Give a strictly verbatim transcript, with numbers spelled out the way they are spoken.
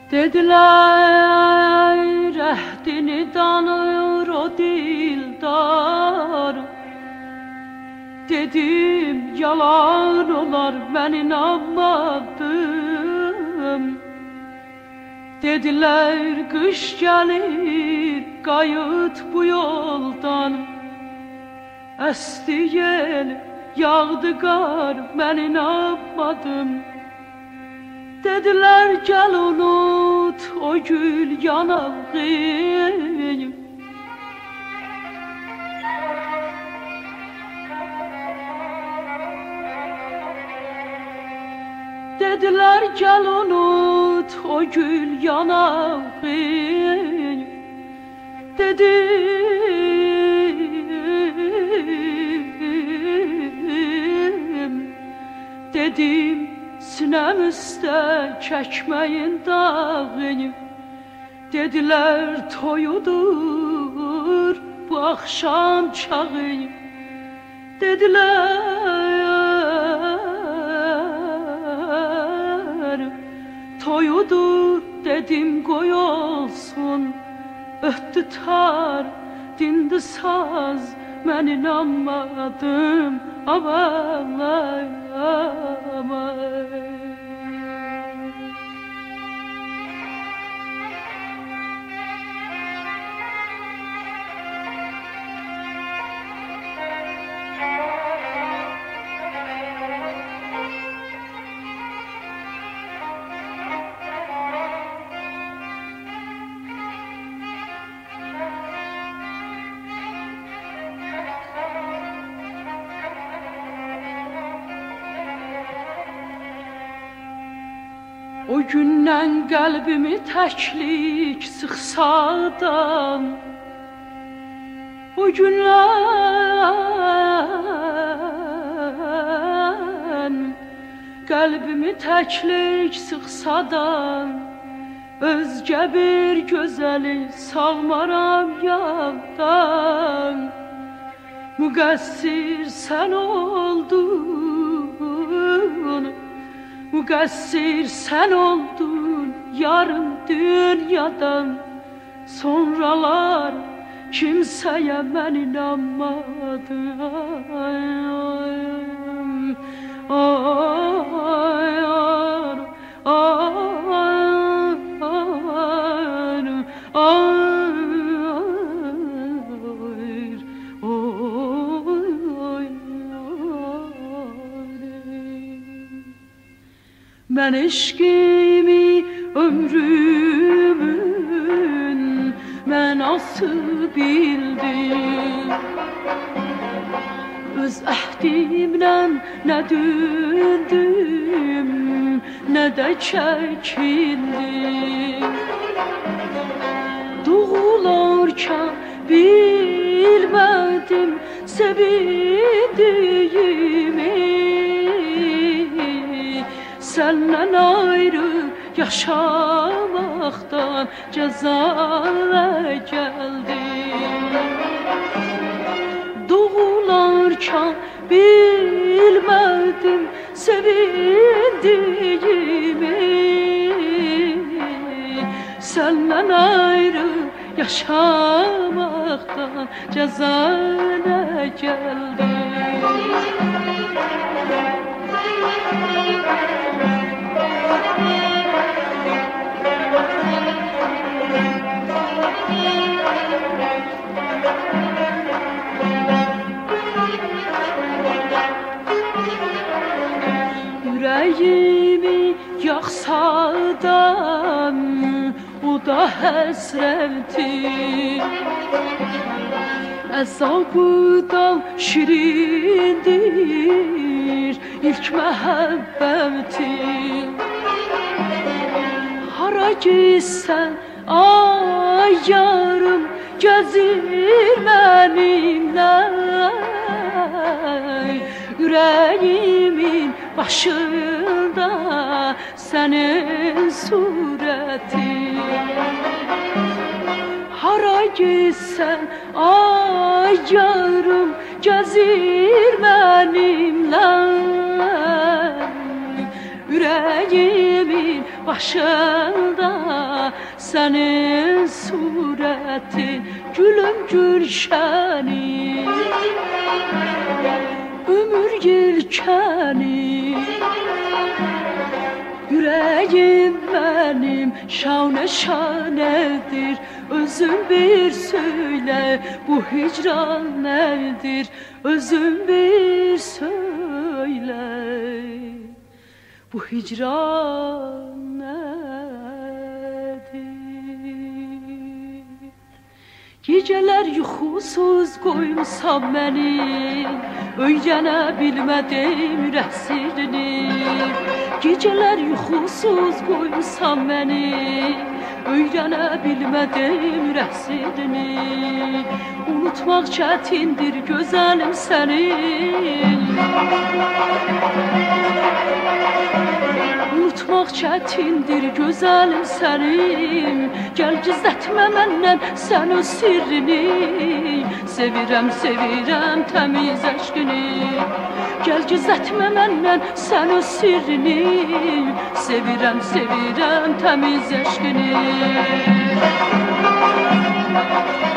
Dediler ehdini tanır o dildar. Dedim yalan olar, ben inanmadım. Dediler kış gelir kayıt bu yoldan. Esti yel yağdı kar, ben inanmadım. Dediler gel unut o gül yanağı. Dediler gel unut o gül yanağı. Dedim, dedim sinem üstte çekmeyin dağını. Dediler toyudur bu akşam çağı. Dediler toyudur, dedim koy olsun. Öttü tar, dindi saz, ben inanmadım. Aman aman. O gündən qəlbimi təklik sıxsadan, o gündən qəlbimi təklik sıxsadan, özgə bir gözəli salmaram yaddan. Müqəssir sən oldun, müqəssir sən oldun yarım dünyadan. Sonralar kimsəyə mən inanmadım. Ay, ay, ay, ay, ay. Ben eşkimi ömrümün ben nasıl bildim. Öz əhdimlə nə dündüm, nə də çəkindim. Doğularkən bilmədim sevindiyimi. Səndən ayrı yaşamaktan cezaya geldim. Doğularken bilmedim sevindiğimi. Senden ayrı yaşamaktan cezaya geldim. Yüreğimi yaksadan o da həsrəti, əzabıdan şirindir ilk məhəbbəti. Hara gitsən ay yarım gəzir mənimlə, yüreğimin başında senin suretin. Hara gitsen ay yarım gezir benimle, yüreğimin başında senin suretin, gülüm gülşeni, ömür yelkeni. Yüreğim benim şane şanedir, özün bir söyle bu hicran nedir, özün bir söyle bu hicran nedir. Geceler yuxusuz qoymuşam məni, öyrənə bilmədim rəhsirini. Geceler yuxusuz qoymuşam məni, öyrənə bilmədim rəhsirini. Unutmaq çətindir gözəlim səni, unutmaq çətindir gözəlim sənim. Gəl gizlətmə məndən sən öz sirrini, sevirəm, sevirəm təmiz əşqini. Gəl gizlətmə məndən sən öz sirrini, sevirəm, sevirəm təmiz əşqini.